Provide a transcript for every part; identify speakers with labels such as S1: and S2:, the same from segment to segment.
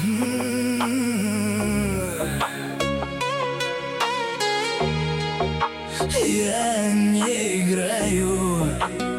S1: Я не играю.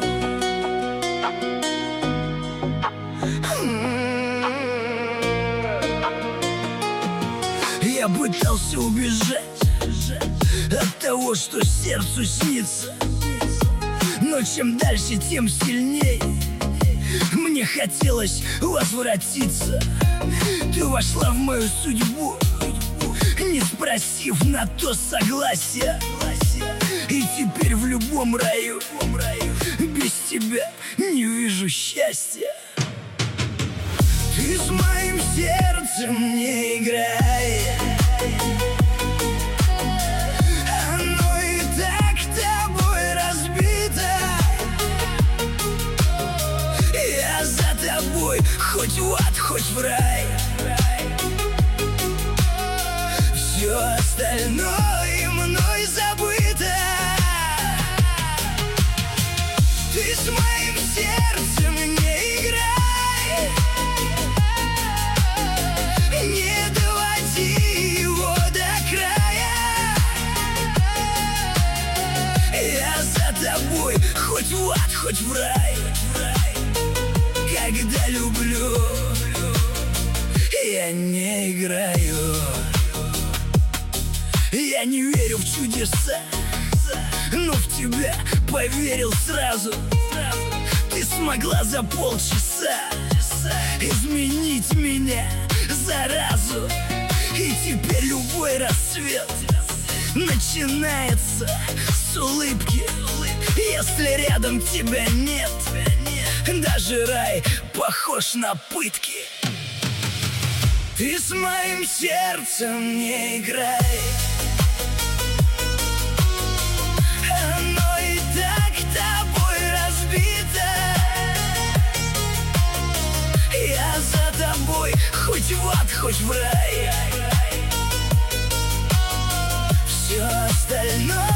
S1: Я пытался убежать от того, что сердцу снится, но чем дальше, тем сильней мне хотелось возвратиться. Ты вошла в мою судьбу, не спросив на то согласия. И теперь в любом раю без тебя не вижу счастья. Ты с моим сердцем не играй. Оно и так тобой разбито. Я за тобой хоть в ад, хоть в рай. Все остальное мной забыто. Ты с моим сердцем не играй. Не доводи его до края. Я за тобой хоть в ад, хоть в рай. Когда люблю, я не играю. Я не верю в чудеса, но в тебя поверил сразу. Ты смогла за полчаса изменить меня заразу. И теперь любой рассвет начинается с улыбки. Если рядом тебя нет, даже рай похож на пытки. Ты с моим сердцем не играй. Оно и так тобой разбито. Я за тобой хоть в ад, хоть в рай. Все остальное